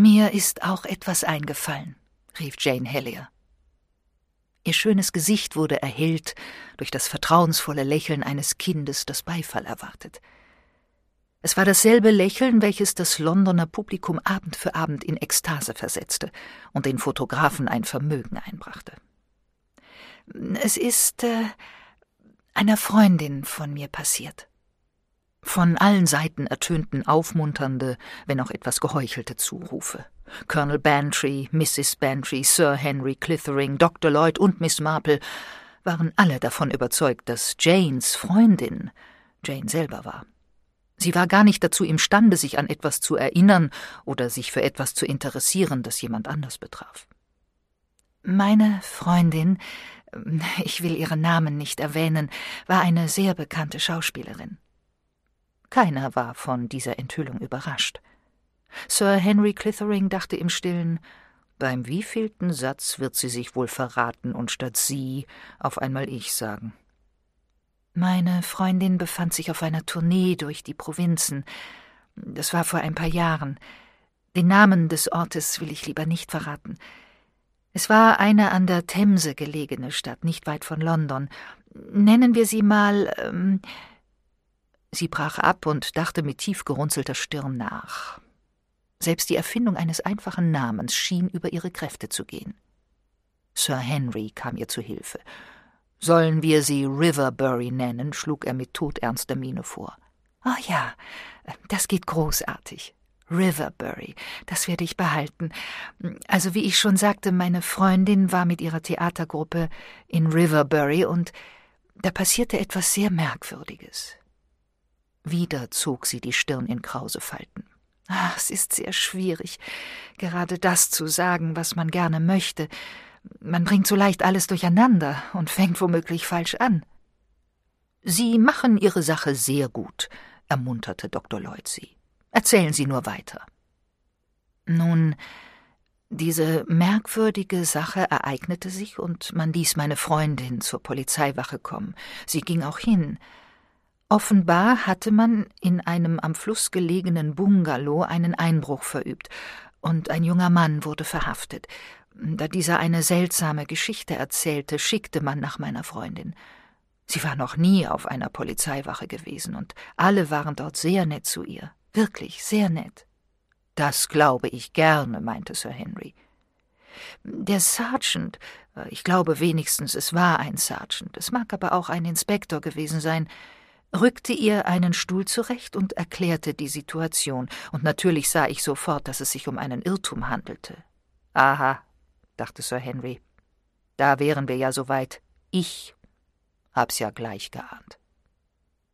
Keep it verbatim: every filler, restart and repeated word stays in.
»Mir ist auch etwas eingefallen«, rief Jane Hellier. Ihr schönes Gesicht wurde erhellt durch das vertrauensvolle Lächeln eines Kindes, das Beifall erwartet. Es war dasselbe Lächeln, welches das Londoner Publikum Abend für Abend in Ekstase versetzte und den Fotografen ein Vermögen einbrachte. »Es ist äh, einer Freundin von mir passiert.« Von allen Seiten ertönten aufmunternde, wenn auch etwas geheuchelte Zurufe. Colonel Bantry, Misses Bantry, Sir Henry Clithering, Doktor Lloyd und Miss Marple waren alle davon überzeugt, dass Janes Freundin Jane selber war. Sie war gar nicht dazu imstande, sich an etwas zu erinnern oder sich für etwas zu interessieren, das jemand anders betraf. »Meine Freundin, ich will ihren Namen nicht erwähnen, war eine sehr bekannte Schauspielerin.« Keiner war von dieser Enthüllung überrascht. Sir Henry Clithering dachte im Stillen, beim wievielten Satz wird sie sich wohl verraten und statt sie auf einmal ich sagen. »Meine Freundin befand sich auf einer Tournee durch die Provinzen. Das war vor ein paar Jahren. Den Namen des Ortes will ich lieber nicht verraten. Es war eine an der Themse gelegene Stadt, nicht weit von London. Nennen wir sie mal... Ähm Sie brach ab und dachte mit tief gerunzelter Stirn nach. Selbst die Erfindung eines einfachen Namens schien über ihre Kräfte zu gehen. Sir Henry kam ihr zu Hilfe. »Sollen wir sie Riverbury nennen?« schlug er mit todernster Miene vor. »Oh ja, das geht großartig. Riverbury, das werde ich behalten. Also wie ich schon sagte, meine Freundin war mit ihrer Theatergruppe in Riverbury und da passierte etwas sehr Merkwürdiges.« Wieder zog sie die Stirn in krause Falten. »Ach, es ist sehr schwierig, gerade das zu sagen, was man gerne möchte. Man bringt so leicht alles durcheinander und fängt womöglich falsch an.« »Sie machen Ihre Sache sehr gut«, ermunterte Doktor Lloyd sie. »Erzählen Sie nur weiter.« »Nun, diese merkwürdige Sache ereignete sich und man ließ meine Freundin zur Polizeiwache kommen. Sie ging auch hin. Offenbar hatte man in einem am Fluss gelegenen Bungalow einen Einbruch verübt, und ein junger Mann wurde verhaftet. Da dieser eine seltsame Geschichte erzählte, schickte man nach meiner Freundin. Sie war noch nie auf einer Polizeiwache gewesen, und alle waren dort sehr nett zu ihr, wirklich sehr nett. »Das glaube ich gerne«, meinte Sir Henry. »Der Sergeant, ich glaube wenigstens, es war ein Sergeant, es mag aber auch ein Inspektor gewesen sein, rückte ihr einen Stuhl zurecht und erklärte die Situation, und natürlich sah ich sofort, dass es sich um einen Irrtum handelte.« »Aha«, dachte Sir Henry, »da wären wir ja so weit. Ich hab's ja gleich geahnt.«